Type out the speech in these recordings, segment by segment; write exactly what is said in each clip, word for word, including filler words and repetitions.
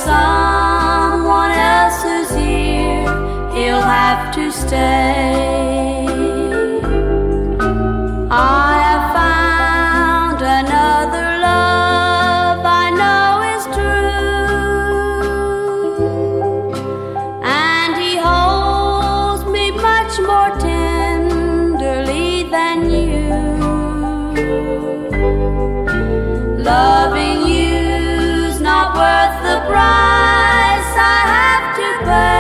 someone else who's here, he'll have to stay. I have found another love I know is true, and he holds me much more tenderly than you. Loving you's not worth the price I have to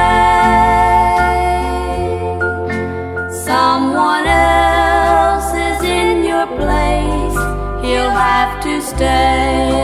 pay. Someone else is in your place, he'll have to stay.